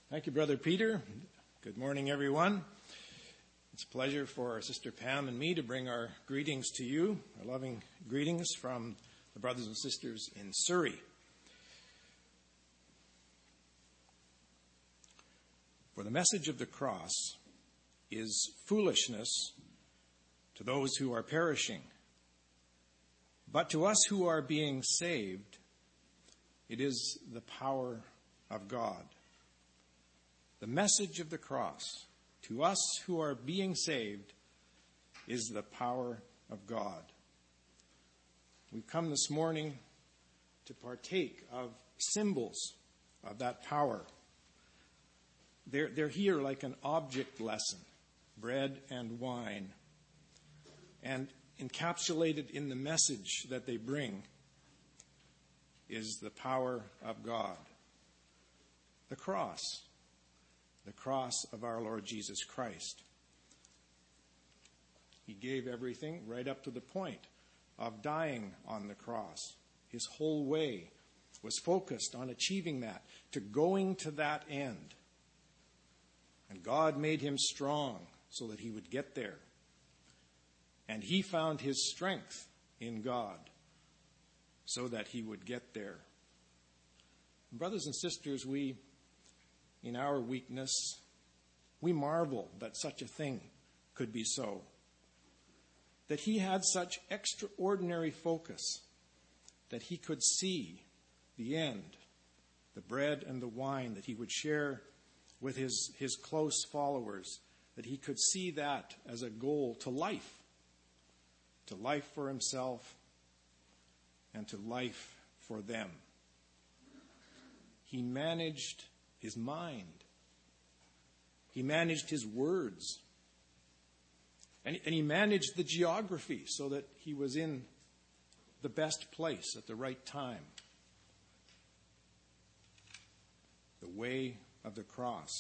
Thank you, Brother Peter. Good morning, everyone. It's a pleasure for our Sister Pam and me to bring our greetings to you, our loving greetings from the brothers and sisters in Surrey. For the message of the cross is foolishness to those who are perishing, but to us who are being saved, it is the power of God. The message of the cross, to us who are being saved, is the power of God. We've come this morning to partake of symbols of that power. They're here like an object lesson, bread and wine, and encapsulated in the message that they bring is the power of God. The cross of our Lord Jesus Christ. He gave everything right up to the point of dying on the cross. His whole way was focused on achieving that, to going to that end. And God made him strong so that he would get there. And he found his strength in God so that he would get there. Brothers and sisters, in our weakness, we marvel that such a thing could be so. That he had such extraordinary focus that he could see the end, the bread and the wine that he would share with his close followers, that he could see that as a goal to life for himself and to life for them. He managed his mind. He managed his words. And he managed the geography so that he was in the best place at the right time. The way of the cross.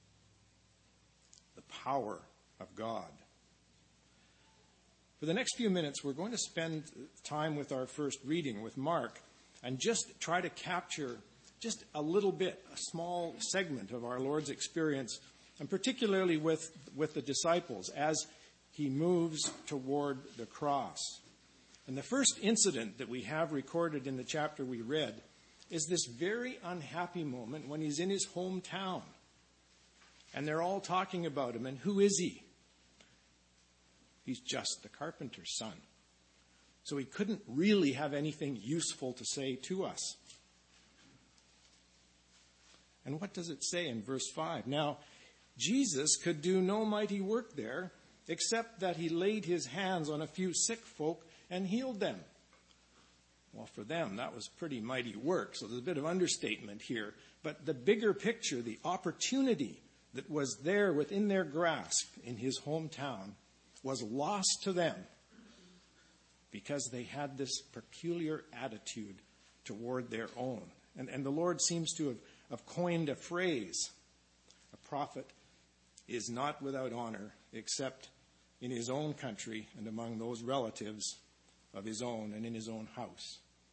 The power of God. For the next few minutes, we're going to spend time with our first reading with Mark and just try to capture just a little bit, a small segment of our Lord's experience, and particularly with the disciples as he moves toward the cross. And the first incident that we have recorded in the chapter we read is this very unhappy moment when he's in his hometown. And they're all talking about him. And who is he? He's just the carpenter's son. So he couldn't really have anything useful to say to us. And what does it say in verse 5? Now, Jesus could do no mighty work there, except that he laid his hands on a few sick folk and healed them. Well, for them, that was pretty mighty work, so there's a bit of understatement here. But the bigger picture, the opportunity that was there within their grasp in his hometown, was lost to them because they had this peculiar attitude toward their own. And the Lord seems to have coined a phrase. A prophet is not without honor except in his own country and among those relatives of his own and in his own house.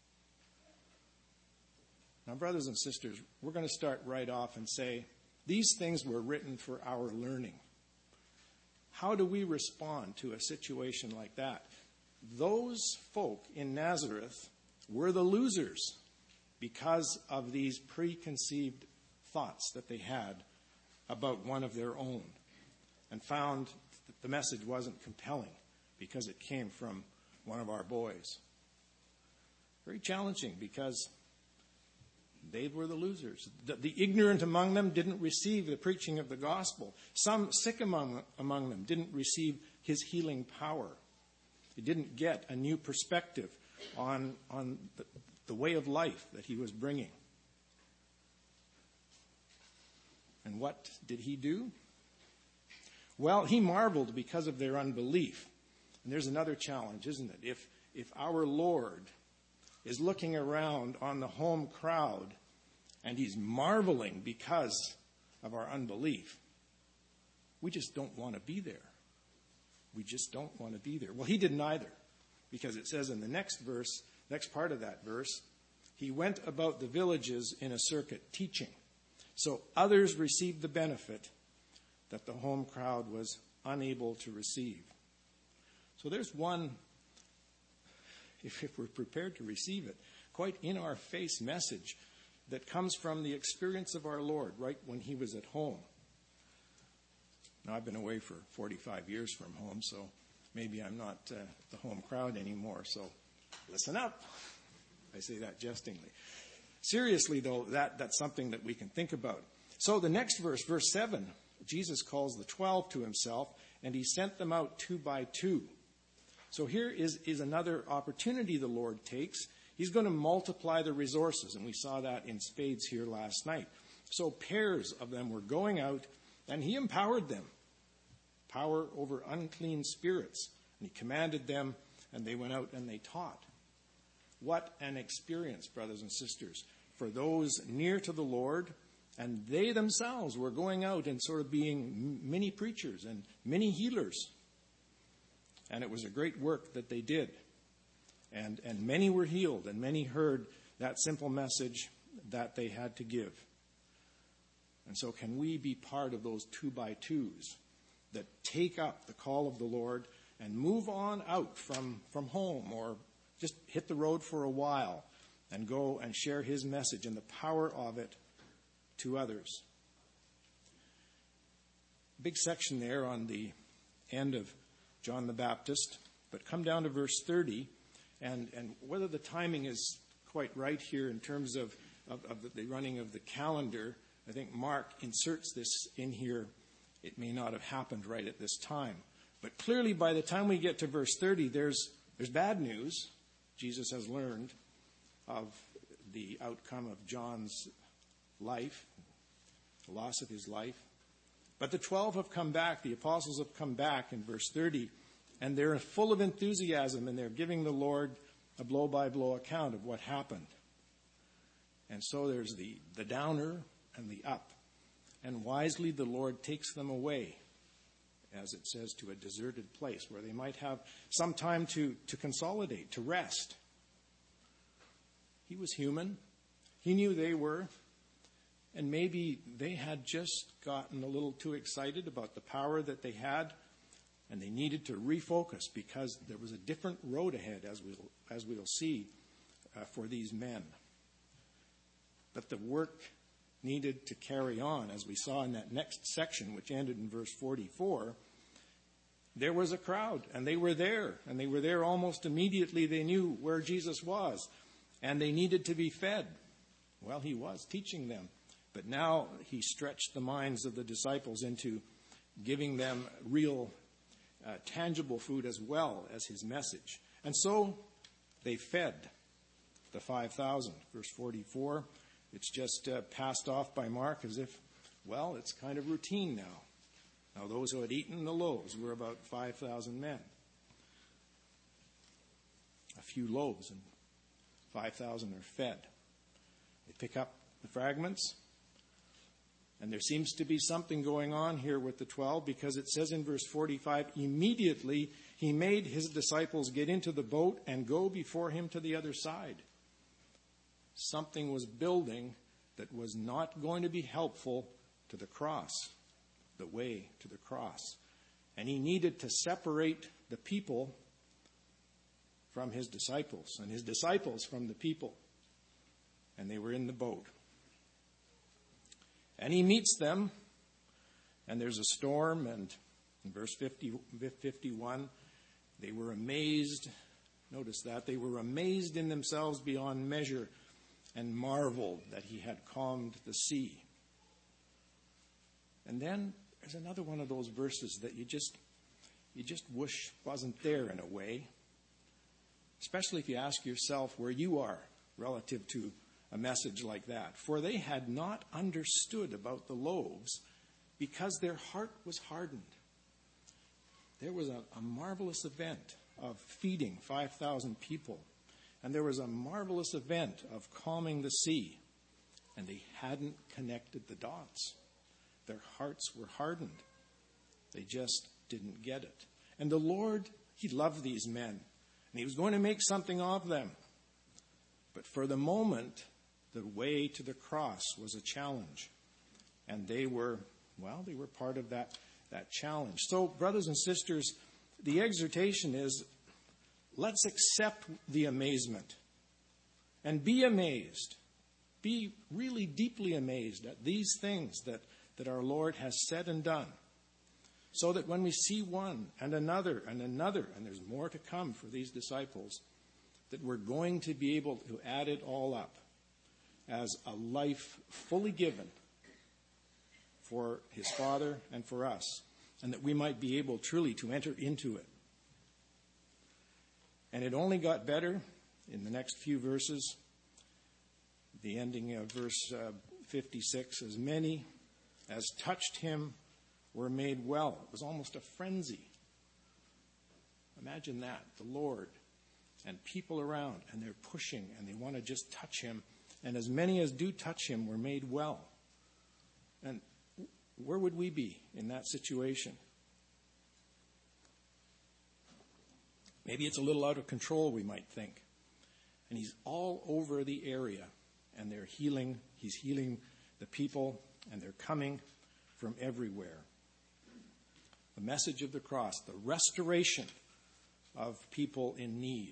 Now, brothers and sisters, we're going to start right off and say, these things were written for our learning. How do we respond to a situation like that? Those folk in Nazareth were the losers because of these preconceived thoughts that they had about one of their own, and found that the message wasn't compelling because it came from one of our boys. Very challenging because they were the losers. The ignorant among them didn't receive the preaching of the gospel. Some sick among them didn't receive his healing power. They didn't get a new perspective on the way of life that he was bringing. And what did he do? Well, he marveled because of their unbelief. And there's another challenge, isn't it? If our Lord is looking around on the home crowd and he's marveling because of our unbelief, we just don't want to be there. We just don't want to be there. Well, he didn't either, because it says in the next part of that verse, he went about the villages in a circuit teaching. So others received the benefit that the home crowd was unable to receive. So there's one, if we're prepared to receive it, quite in-our-face message that comes from the experience of our Lord right when he was at home. Now, I've been away for 45 years from home, so maybe I'm not the home crowd anymore, so listen up. I say that jestingly. Seriously, though, that's something that we can think about. So the next verse, verse 7, Jesus calls the 12 to himself, and he sent them out 2 by 2. So here is another opportunity the Lord takes. He's going to multiply the resources, and we saw that in spades here last night. So pairs of them were going out, and he empowered them. Power over unclean spirits. And he commanded them, and they went out and they taught. What an experience, brothers and sisters, for those near to the Lord. And they themselves were going out and sort of being mini preachers and mini healers. And it was a great work that they did. And many were healed, and many heard that simple message that they had to give. And so can we be part of those 2 by 2s that take up the call of the Lord and move on out from home, or just hit the road for a while and go and share his message and the power of it to others? Big section there on the end of John the Baptist, but come down to verse 30, and whether the timing is quite right here in terms of the running of the calendar, I think Mark inserts this in here. It may not have happened right at this time. But clearly by the time we get to verse 30, there's bad news. Jesus has learned of the outcome of John's life, the loss of his life. But the 12 have come back, the apostles have come back in verse 30, and they're full of enthusiasm, and they're giving the Lord a blow-by-blow account of what happened. And so there's the downer and the up. And wisely the Lord takes them away, as it says, to a deserted place where they might have some time to consolidate, to rest. He was human. He knew they were. And maybe they had just gotten a little too excited about the power that they had, and they needed to refocus because there was a different road ahead, as we'll see, for these men. But the work needed to carry on, as we saw in that next section, which ended in verse 44. There was a crowd, and they were there almost immediately. They knew where Jesus was, and they needed to be fed. Well, he was teaching them, but now he stretched the minds of the disciples into giving them real, tangible food as well as his message. And so they fed the 5,000, verse 44. It's just passed off by Mark as if, well, it's kind of routine now. Now, those who had eaten the loaves were about 5,000 men. A few loaves and 5,000 are fed. They pick up the fragments. And there seems to be something going on here with the 12, because it says in verse 45, immediately he made his disciples get into the boat and go before him to the other side. Something was building that was not going to be helpful to the cross, the way to the cross. And he needed to separate the people from his disciples, and his disciples from the people. And they were in the boat. And he meets them, and there's a storm, and in verse 51, they were amazed. Notice that. They were amazed in themselves beyond measure and marveled that he had calmed the sea. And then there's another one of those verses that you just wish wasn't there in a way, especially if you ask yourself where you are relative to a message like that. For they had not understood about the loaves because their heart was hardened. There was a marvelous event of feeding 5,000 people. And there was a marvelous event of calming the sea. And they hadn't connected the dots. Their hearts were hardened. They just didn't get it. And the Lord, he loved these men. And he was going to make something of them. But for the moment, the way to the cross was a challenge. And they were part of that challenge. So, brothers and sisters, the exhortation is, let's accept the amazement and be amazed. Be really deeply amazed at these things that our Lord has said and done. So that when we see one and another, and there's more to come for these disciples, that we're going to be able to add it all up as a life fully given for his Father and for us, and that we might be able truly to enter into it. And it only got better in the next few verses. The ending of verse 56, as many as touched him were made well. It was almost a frenzy. Imagine that, the Lord and people around, and they're pushing and they want to just touch him. And as many as do touch him were made well. And where would we be in that situation? Maybe it's a little out of control, we might think. And he's all over the area, and he's healing the people, and they're coming from everywhere. The message of the cross, the restoration of people in need.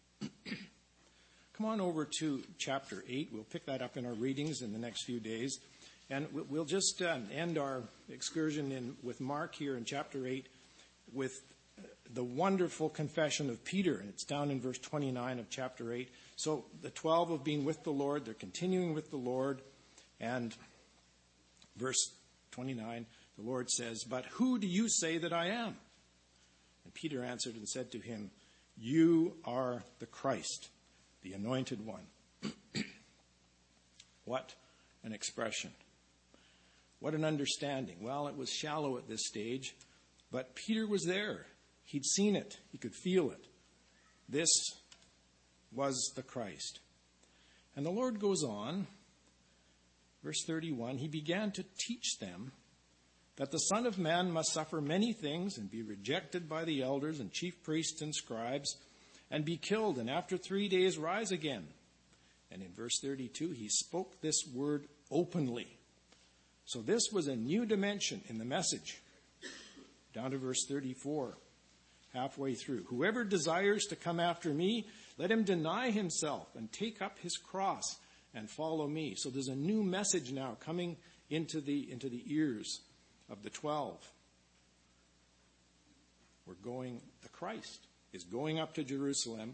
Come on over to chapter 8. We'll pick that up in our readings in the next few days. And we'll just end our excursion with Mark here in chapter 8 with the wonderful confession of Peter. And it's down in verse 29 of chapter 8. So the 12 have been with the Lord. They're continuing with the Lord. And verse 29, the Lord says, "But who do you say that I am?" And Peter answered and said to him, "You are the Christ, the anointed one." What an expression. What an understanding. Well, it was shallow at this stage, but Peter was there. He'd seen it. He could feel it. This was the Christ. And the Lord goes on, verse 31, he began to teach them that the Son of Man must suffer many things and be rejected by the elders and chief priests and scribes and be killed and after 3 days rise again. And in verse 32, he spoke this word openly. So this was a new dimension in the message. Down to verse 34, halfway through. "Whoever desires to come after me, let him deny himself and take up his cross and follow me." So there's a new message now coming into the ears of the 12. The Christ is going up to Jerusalem.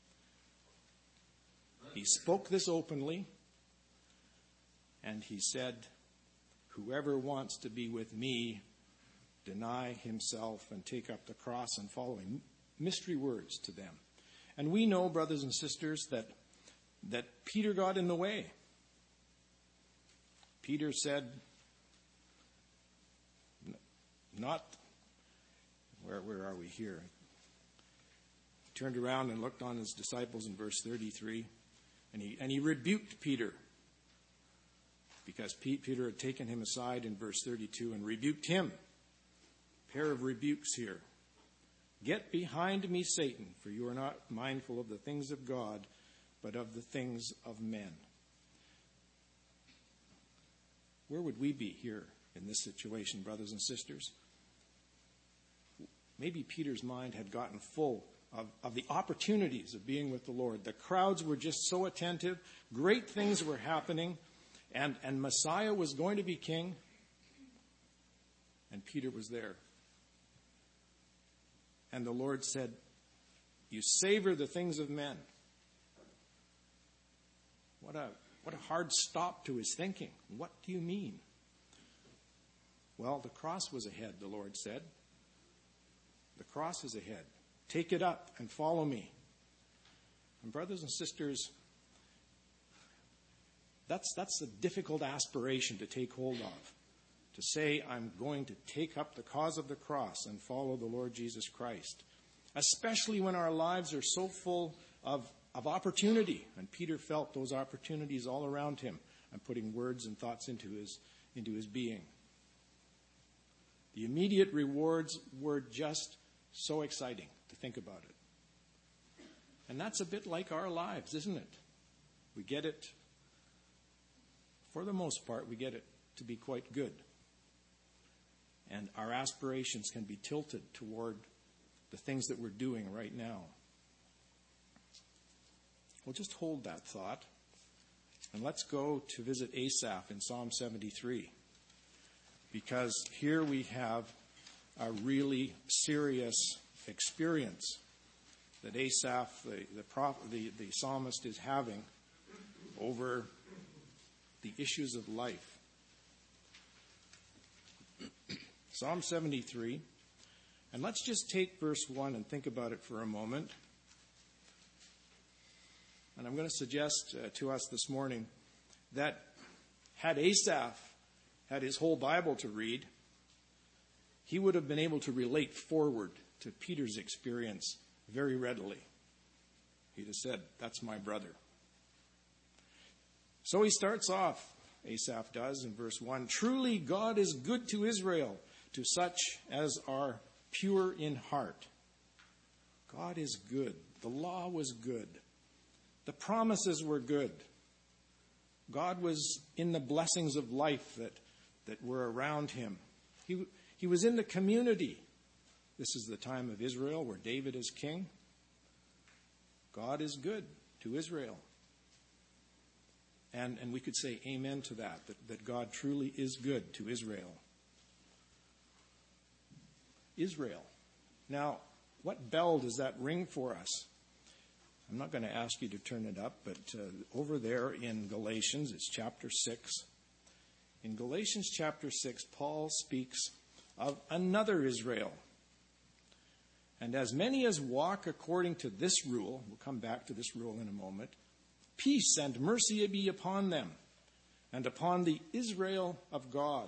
He spoke this openly, and he said, "Whoever wants to be with me, deny himself and take up the cross and follow him." Mystery words to them. And we know, brothers and sisters, that Peter got in the way. Peter said, where are we here? He turned around and looked on his disciples in verse 33, and he rebuked Peter, because Peter had taken him aside in verse 32 and rebuked him. Pair of rebukes here. "Get behind me, Satan, for you are not mindful of the things of God, but of the things of men." Where would we be here in this situation, brothers and sisters? Maybe Peter's mind had gotten full of the opportunities of being with the Lord. The crowds were just so attentive. Great things were happening. And Messiah was going to be king. And Peter was there. And the Lord said, "You savor the things of men." What a hard stop to his thinking. What do you mean? Well, the cross was ahead, the Lord said. The cross is ahead. Take it up and follow me. And brothers and sisters, that's a difficult aspiration to take hold of. To say, I'm going to take up the cause of the cross and follow the Lord Jesus Christ. Especially when our lives are so full of opportunity. And Peter felt those opportunities all around him and putting words and thoughts into his being. The immediate rewards were just so exciting to think about it. And that's a bit like our lives, isn't it? We get it, for the most part, we get it to be quite good. And our aspirations can be tilted toward the things that we're doing right now. We'll just hold that thought. And let's go to visit Asaph in Psalm 73. Because here we have a really serious experience that Asaph, the psalmist, is having over the issues of life. Psalm 73, and let's just take verse 1 and think about it for a moment. And I'm going to suggest to us this morning that had Asaph had his whole Bible to read, he would have been able to relate forward to Peter's experience very readily. He'd have said, "That's my brother." So he starts off, Asaph does, in verse 1, "Truly God is good to Israel, to such as are pure in heart." God is good. The law was good. The promises were good. God was in the blessings of life that were around him. He was in the community. This is the time of Israel where David is king. God is good to Israel. And we could say amen to that God truly is good to Israel. Israel. Now, what bell does that ring for us? I'm not going to ask you to turn it up, but over there in Galatians, it's chapter 6. In Galatians chapter 6, Paul speaks of another Israel. "And as many as walk according to this rule," we'll come back to this rule in a moment, "peace and mercy be upon them, and upon the Israel of God."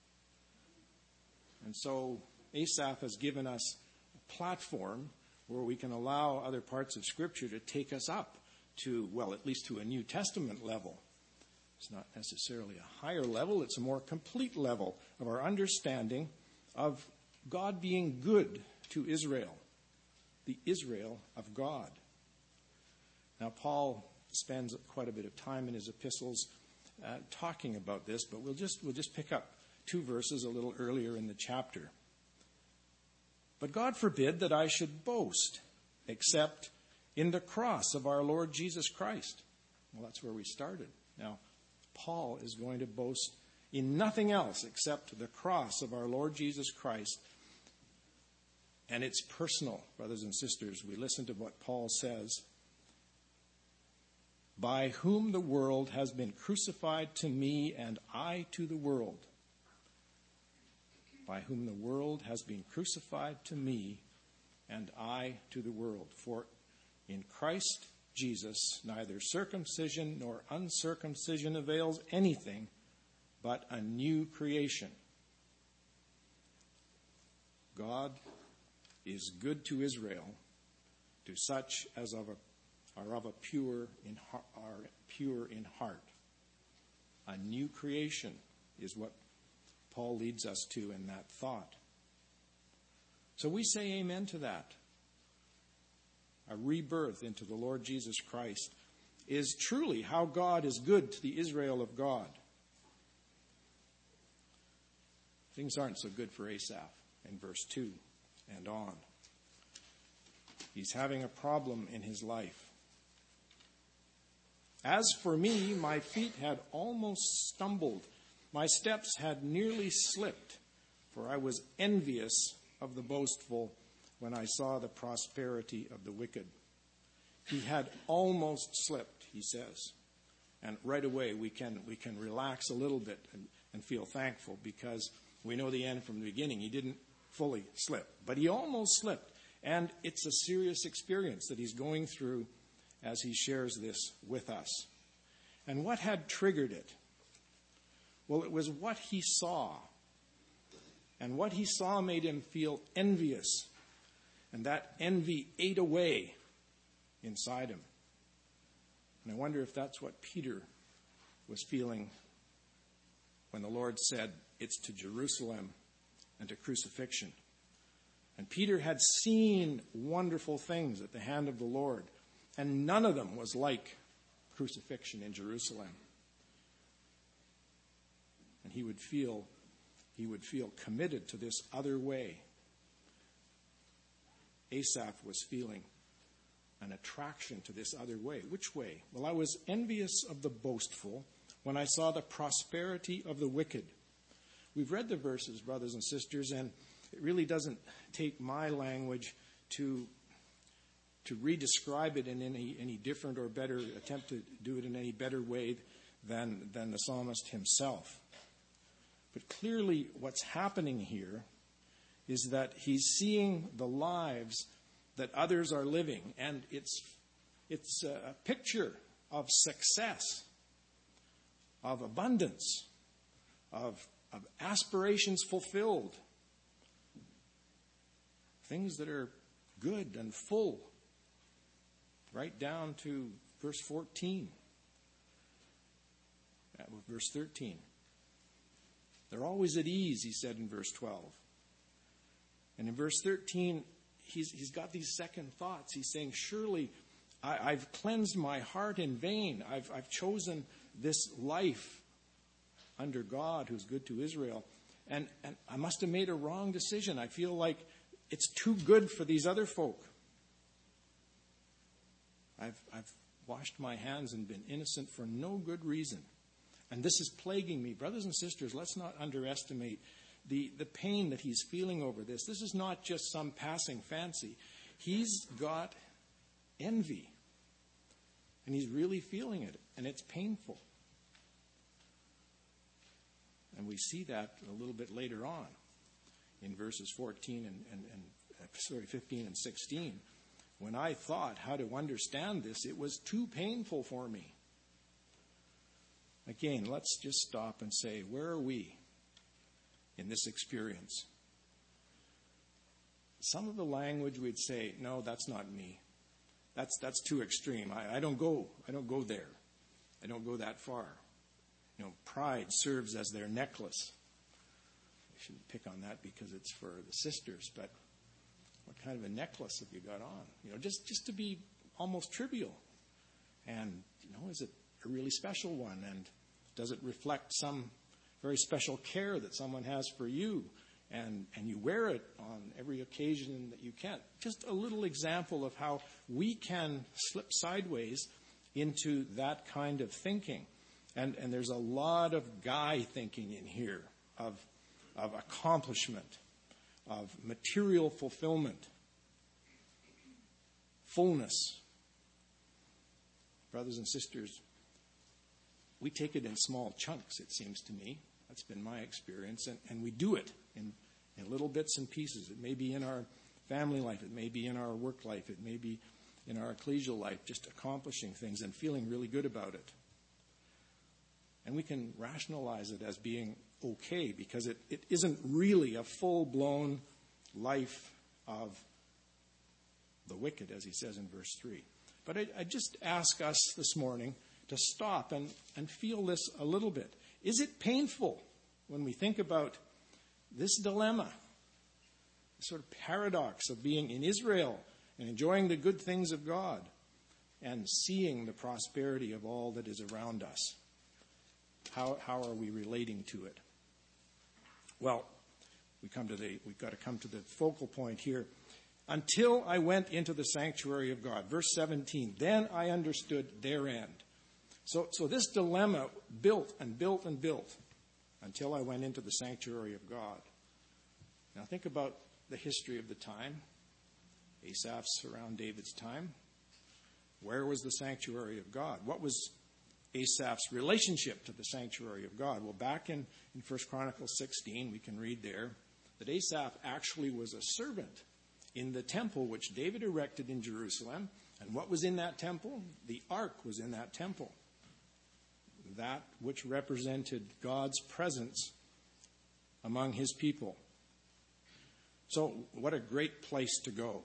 And so Asaph has given us a platform where we can allow other parts of Scripture to take us up to, well, at least to a New Testament level. It's not necessarily a higher level, it's a more complete level of our understanding of God being good to Israel, the Israel of God. Now, Paul spends quite a bit of time in his epistles talking about this, but we'll just pick up 2 verses a little earlier in the chapter. "But God forbid that I should boast, except in the cross of our Lord Jesus Christ." Well, that's where we started. Now, Paul is going to boast in nothing else except the cross of our Lord Jesus Christ. And it's personal, brothers and sisters. We listen to what Paul says. "By whom the world has been crucified to me, and I to the world." By whom the world has been crucified to me, and I to the world. For in Christ Jesus neither circumcision nor uncircumcision avails anything, but a new creation. God is good to Israel, to such as are pure in heart. A new creation is what Paul leads us to in that thought. So we say amen to that. A rebirth into the Lord Jesus Christ is truly how God is good to the Israel of God. Things aren't so good for Asaph in verse 2 and on. He's having a problem in his life. "As for me, my feet had almost stumbled. My steps had nearly slipped, for I was envious of the boastful when I saw the prosperity of the wicked." He had almost slipped, he says. And right away we can relax a little bit and feel thankful, because we know the end from the beginning. He didn't fully slip, but he almost slipped. And it's a serious experience that he's going through as he shares this with us. And what had triggered it? Well, it was what he saw. And what he saw made him feel envious. And that envy ate away inside him. And I wonder if that's what Peter was feeling when the Lord said, "It's to Jerusalem and to crucifixion." And Peter had seen wonderful things at the hand of the Lord, and none of them was like crucifixion in Jerusalem. And he would feel committed to this other way. Asaph was feeling an attraction to this other way. Which way? Well, I was envious of the boastful when I saw the prosperity of the wicked. We've read the verses, brothers and sisters, and it really doesn't take my language to re-describe it in any different or better, attempt to do it in any better way than the psalmist himself. But clearly what's happening here is that he's seeing the lives that others are living, and it's a picture of success, of abundance, of aspirations fulfilled, things that are good and full, right down to verse 14, verse 13. They're always at ease, he said in verse 12. And in verse 13, he's got these second thoughts. He's saying, surely I've cleansed my heart in vain. I've chosen this life under God who's good to Israel. And I must have made a wrong decision. I feel like it's too good for these other folk. I've washed my hands and been innocent for no good reason. And this is plaguing me. Brothers and sisters, let's not underestimate the pain that he's feeling over this. This is not just some passing fancy. He's got envy. And he's really feeling it. And it's painful. And we see that a little bit later on in verses 15 and 16. When I thought how to understand this, it was too painful for me. Again, let's just stop and say, where are we in this experience? Some of the language we'd say, no, that's not me. That's too extreme. I don't go there. I don't go that far. Pride serves as their necklace. I shouldn't pick on that because it's for the sisters, but what kind of a necklace have you got on? Just to be almost trivial. And, is it a really special one? And does it reflect some very special care that someone has for you? And you wear it on every occasion that you can. Just a little example of how we can slip sideways into that kind of thinking. And there's a lot of guy thinking in here of accomplishment, of material fulfillment, fullness. Brothers and sisters, we take it in small chunks, it seems to me. That's been my experience. And we do it in little bits and pieces. It may be in our family life. It may be in our work life. It may be in our ecclesial life, just accomplishing things and feeling really good about it. And we can rationalize it as being okay because it isn't really a full-blown life of the wicked, as he says in verse 3. But I just ask us this morning to stop and feel this a little bit. Is it painful when we think about this dilemma, this sort of paradox of being in Israel and enjoying the good things of God and seeing the prosperity of all that is around us? How are we relating to it? Well, we've got to come to the focal point here. Until I went into the sanctuary of God. Verse 17, then I understood their end. So this dilemma built and built and built until I went into the sanctuary of God. Now think about the history of the time. Asaph's around David's time. Where was the sanctuary of God? What was Asaph's relationship to the sanctuary of God? Well, back in 1 Chronicles 16, we can read there that Asaph actually was a servant in the temple which David erected in Jerusalem. And what was in that temple? The ark was in that temple. That which represented God's presence among his people. So what a great place to go.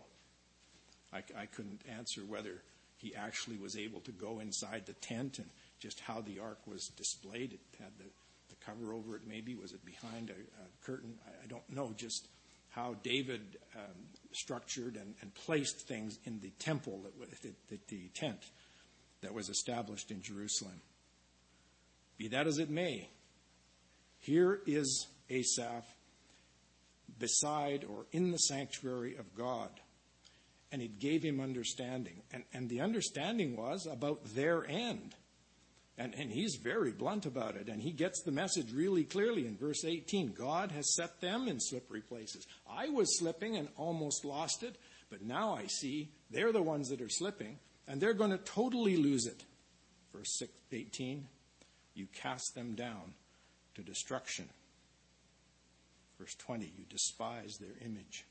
I couldn't answer whether he actually was able to go inside the tent and just how the ark was displayed. It had the cover over it maybe. Was it behind a curtain? I don't know just how David structured and placed things in the temple, the tent that was established in Jerusalem. Be that as it may, Here is Asaph beside or in the sanctuary of God. And it gave him understanding. And the understanding was about their end. And he's very blunt about it. And he gets the message really clearly in verse 18. God has set them in slippery places. I was slipping and almost lost it. But now I see they're the ones that are slipping. And they're going to totally lose it. Verse 18. You cast them down to destruction. Verse 20. You despise their image.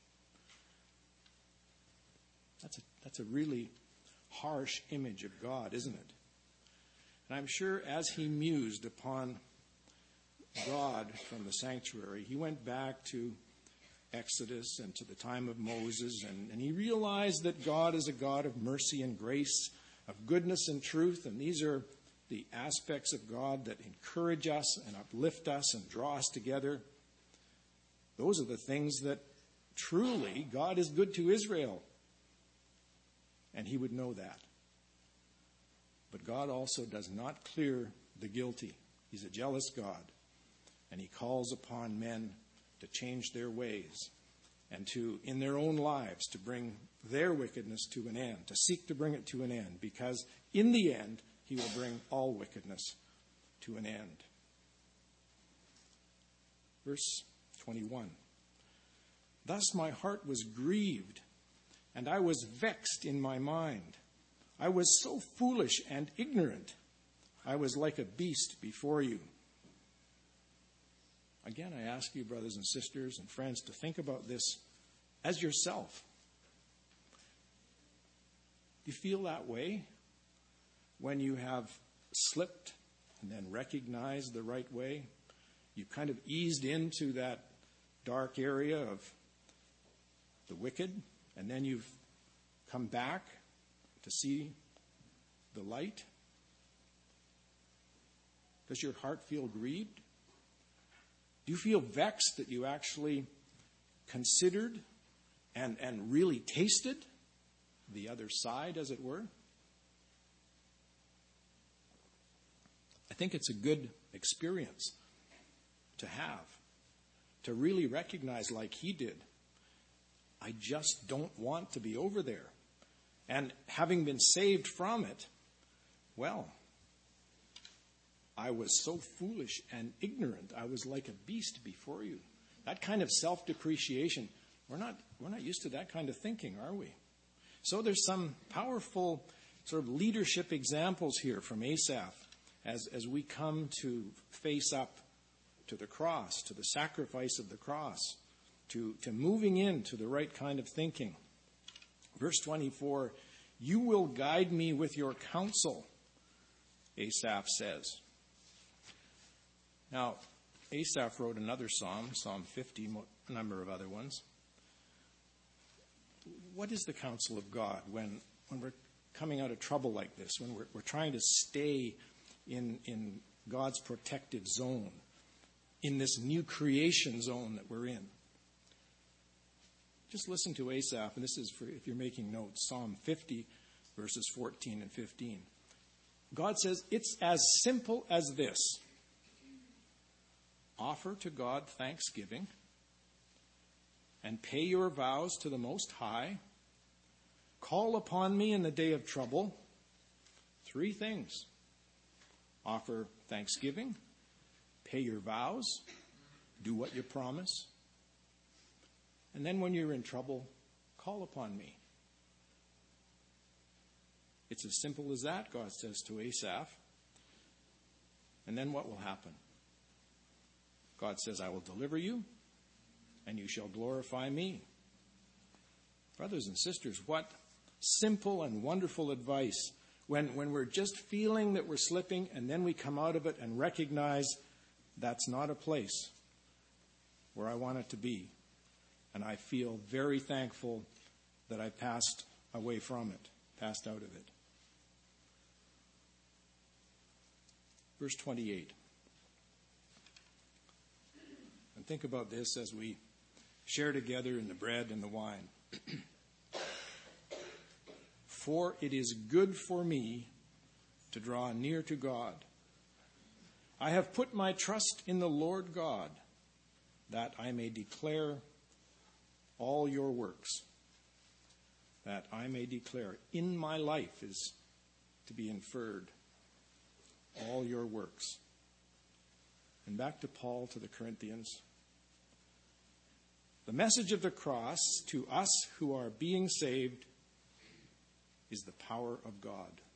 That's a really harsh image of God, isn't it? And I'm sure as he mused upon God from the sanctuary, he went back to Exodus and to the time of Moses, and he realized that God is a God of mercy and grace, of goodness and truth, and these are the aspects of God that encourage us and uplift us and draw us together. Those are the things that truly God is good to Israel. And he would know that. But God also does not clear the guilty. He's a jealous God. And he calls upon men to change their ways and to, in their own lives, to bring their wickedness to an end, to seek to bring it to an end, because in the end, he will bring all wickedness to an end. Verse 21. Thus my heart was grieved, and I was vexed in my mind. I was so foolish and ignorant. I was like a beast before you. Again, I ask you, brothers and sisters and friends, to think about this as yourself. Do you feel that way when you have slipped and then recognized the right way? You kind of eased into that dark area of the wicked, and then you've come back to see the light? Does your heart feel grieved? Do you feel vexed that you actually considered and really tasted the other side, as it were? I think it's a good experience to have, to really recognize, like he did, I just don't want to be over there. And having been saved from it, well, I was so foolish and ignorant. I was like a beast before you. That kind of self-depreciation, we're not used to that kind of thinking, are we? So there's some powerful sort of leadership examples here from Asaph as we come to face up to the cross, to the sacrifice of the cross, to moving into the right kind of thinking. Verse 24, you will guide me with your counsel, Asaph says. Now, Asaph wrote another psalm, Psalm 50, a number of other ones. What is the counsel of God when we're coming out of trouble like this, when we're trying to stay in God's protective zone, in this new creation zone that we're in? Just listen to Asaph, and this is for if you're making notes, Psalm 50, verses 14 and 15. God says, it's as simple as this. Offer to God thanksgiving and pay your vows to the Most High. Call upon me in the day of trouble. 3 things. Offer thanksgiving, pay your vows, do what you promise. And then when you're in trouble, call upon me. It's as simple as that, God says to Asaph. And then what will happen? God says, I will deliver you, and you shall glorify me. Brothers and sisters, what simple and wonderful advice when we're just feeling that we're slipping, and then we come out of it and recognize that's not a place where I want it to be. And I feel very thankful that I passed away from it, passed out of it. Verse 28. And think about this as we share together in the bread and the wine. For it is good for me to draw near to God. I have put my trust in the Lord God, that I may declare all your works. That I may declare. In my life is to be inferred. All your works. And back to Paul to the Corinthians. The message of the cross to us who are being saved is the power of God.